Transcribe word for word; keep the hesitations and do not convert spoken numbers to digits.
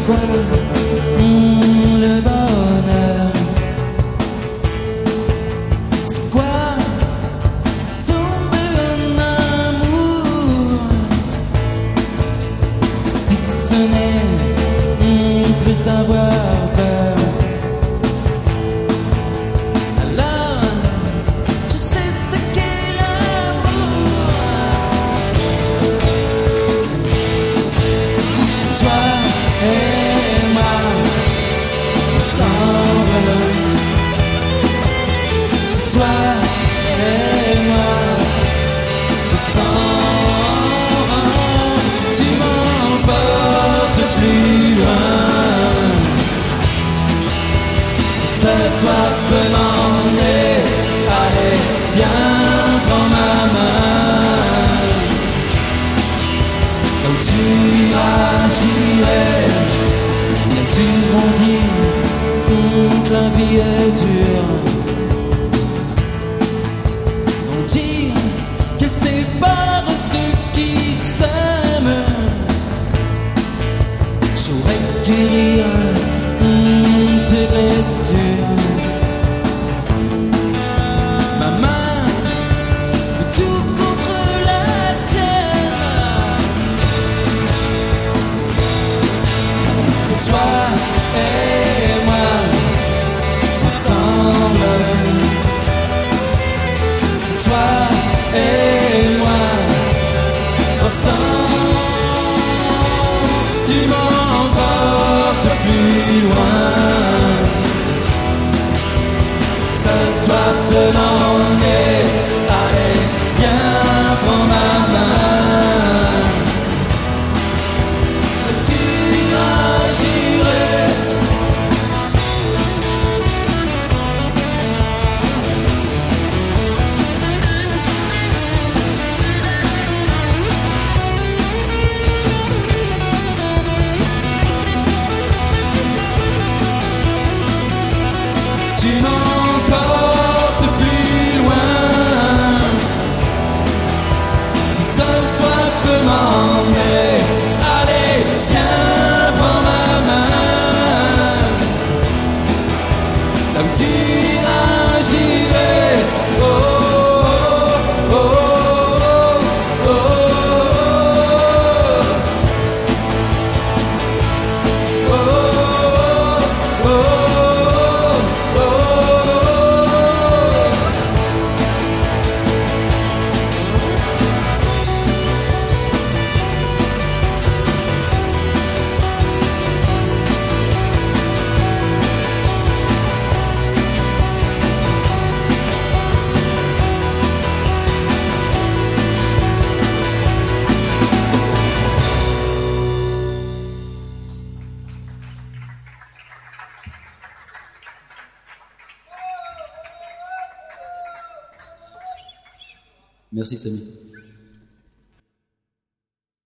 quoi hum, le bonheur? C'est quoi tomber en amour? Si ce n'est hum, plus avoir peur, alors je sais ce qu'est l'amour. C'est toi et moi ensemble. C'est toi et moi ensemble. Tu m'emportes plus loin. Seul toi peux m'emmener. Allez, viens, prends ma main. Là où tu iras, j'irai. Bien sûr on dit hum, que la vie est dure. On dit qu'elle sépare ceux qui s'aiment. J'aurais guérir hum, tes blessures. Ma main tout contre la tienne. C'est toi et moi ensemble. C'est toi et moi ensemble. Tu m'emportes plus loin. Seul toi peux m'emmener. Allez, viens, prends ma main. Tu iras, j'irai. Tu m'emportes plus loin. Seul toi peux m'emmener. Allez, viens, prends ma main. Là où tu iras, j'irai. Oh, oh, oh, oh, oh, oh, oh, oh, oh. Merci Samy.